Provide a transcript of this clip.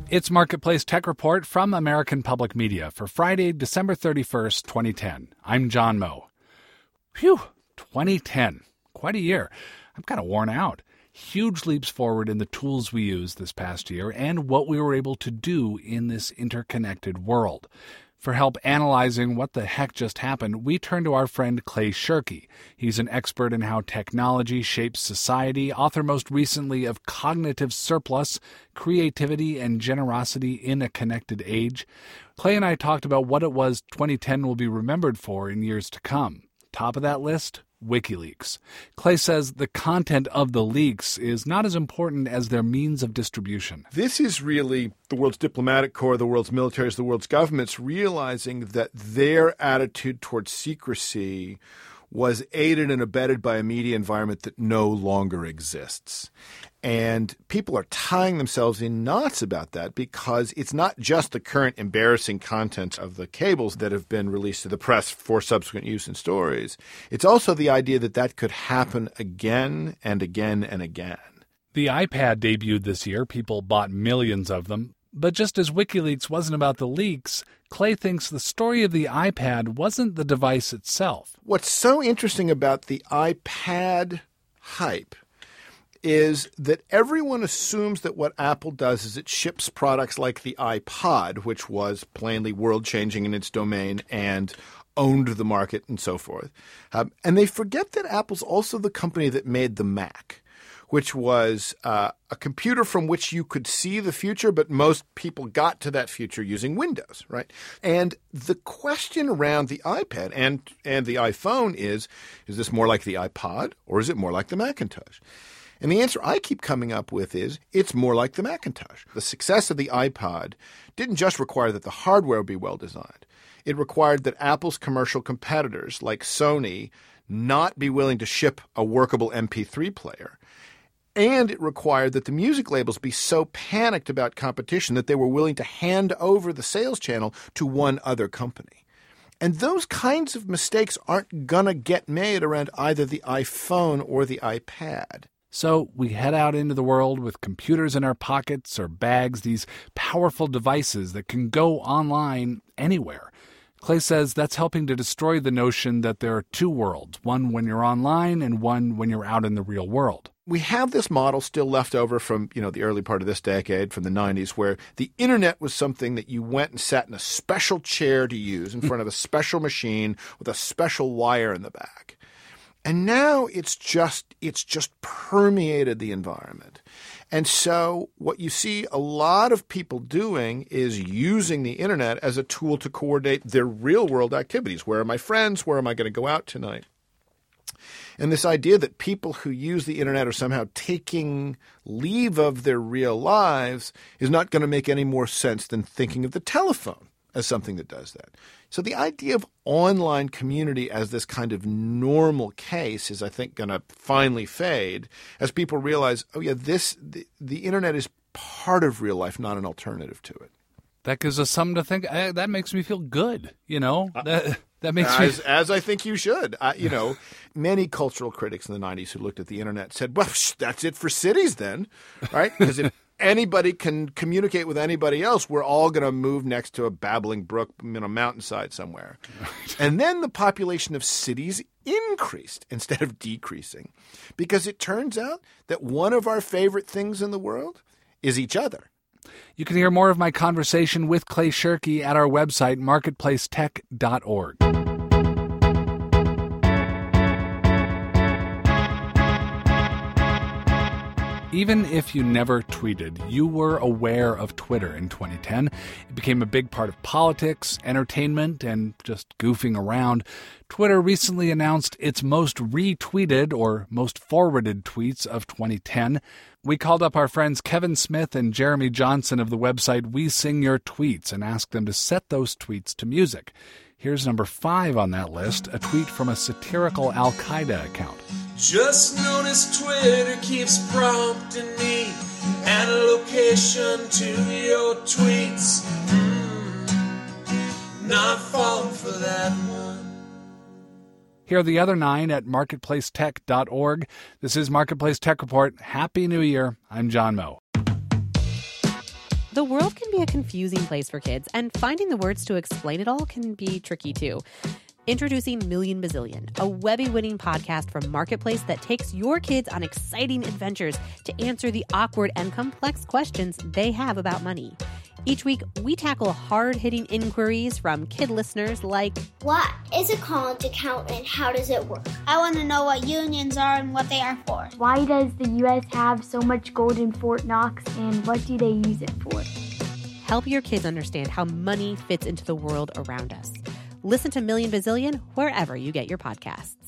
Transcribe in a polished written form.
It's Marketplace Tech Report from American Public Media for Friday, December 31st, 2010. I'm John Moe. Phew, 2010. Quite a year. I'm kind of worn out. Huge leaps forward in the tools we used this past year and what we were able to do in this interconnected world. For help analyzing what the heck just happened, we turn to our friend Clay Shirky. He's an expert in how technology shapes society, author most recently of Cognitive Surplus, Creativity and Generosity in a Connected Age. Clay and I talked about what it was 2010 will be remembered for in years to come. Top of that list? WikiLeaks. Clay says the content of the leaks is not as important as their means of distribution. This is really the world's diplomatic corps, the world's militaries, the world's governments realizing that their attitude towards secrecy was aided and abetted by a media environment that no longer exists. And people are tying themselves in knots about that because it's not just the current embarrassing content of the cables that have been released to the press for subsequent use in stories. It's also the idea that that could happen again and again and again. The iPad debuted this year. People bought millions of them. But just as WikiLeaks wasn't about the leaks, Clay thinks the story of the iPad wasn't the device itself. What's so interesting about the iPad hype is that everyone assumes that what Apple does is it ships products like the iPod, which was plainly world-changing in its domain and owned the market and so forth. And they forget that Apple's also the company that made the Mac, which was a computer from which you could see the future, but most people got to that future using Windows, right? And the question around the iPad and the iPhone is this more like the iPod or is it more like the Macintosh? And the answer I keep coming up with is it's more like the Macintosh. The success of the iPod didn't just require that the hardware be well designed. It required that Apple's commercial competitors like Sony not be willing to ship a workable MP3 player. And it required that the music labels be so panicked about competition that they were willing to hand over the sales channel to one other company. And those kinds of mistakes aren't going to get made around either the iPhone or the iPad. So we head out into the world with computers in our pockets or bags, these powerful devices that can go online anywhere. Clay says that's helping to destroy the notion that there are two worlds, one when you're online and one when you're out in the real world. We have this model still left over from, the early part of this decade, from the 90s, where the internet was something that you went and sat in a special chair to use in front of a special machine with a special wire in the back. And now it's just permeated the environment. And so what you see a lot of people doing is using the internet as a tool to coordinate their real-world activities. Where are my friends? Where am I going to go out tonight? And this idea that people who use the internet are somehow taking leave of their real lives is not going to make any more sense than thinking of the telephone as something that does that. So the idea of online community as this kind of normal case is, I think, going to finally fade as people realize, the internet is part of real life, not an alternative to it. That gives us something to think. That makes me feel good, That makes me... As I think you should. Many cultural critics in the 90s who looked at the internet said, well, that's it for cities then, right? Because if anybody can communicate with anybody else, we're all going to move next to a babbling brook, mountainside somewhere. And then the population of cities increased instead of decreasing because it turns out that one of our favorite things in the world is each other. You can hear more of my conversation with Clay Shirky at our website, marketplacetech.org. Even if you never tweeted, you were aware of Twitter in 2010. It became a big part of politics, entertainment, and just goofing around. Twitter recently announced its most retweeted or most forwarded tweets of 2010. We called up our friends Kevin Smith and Jeremy Johnson of the website We Sing Your Tweets and asked them to set those tweets to music. Here's number 5 on that list, a tweet from a satirical Al-Qaeda account. Just notice Twitter keeps prompting me and a location to your tweets. Not falling for that one. Here are the other 9 at marketplacetech.org. This is Marketplace Tech Report. Happy New Year. I'm John Moe. The world can be a confusing place for kids, and finding the words to explain it all can be tricky too. Introducing Million Bazillion, a Webby-winning podcast from Marketplace that takes your kids on exciting adventures to answer the awkward and complex questions they have about money. Each week, we tackle hard-hitting inquiries from kid listeners like, what is a college account and how does it work? I want to know what unions are and what they are for. Why does the U.S. have so much gold in Fort Knox, and what do they use it for? Help your kids understand how money fits into the world around us. Listen to Million Bazillion wherever you get your podcasts.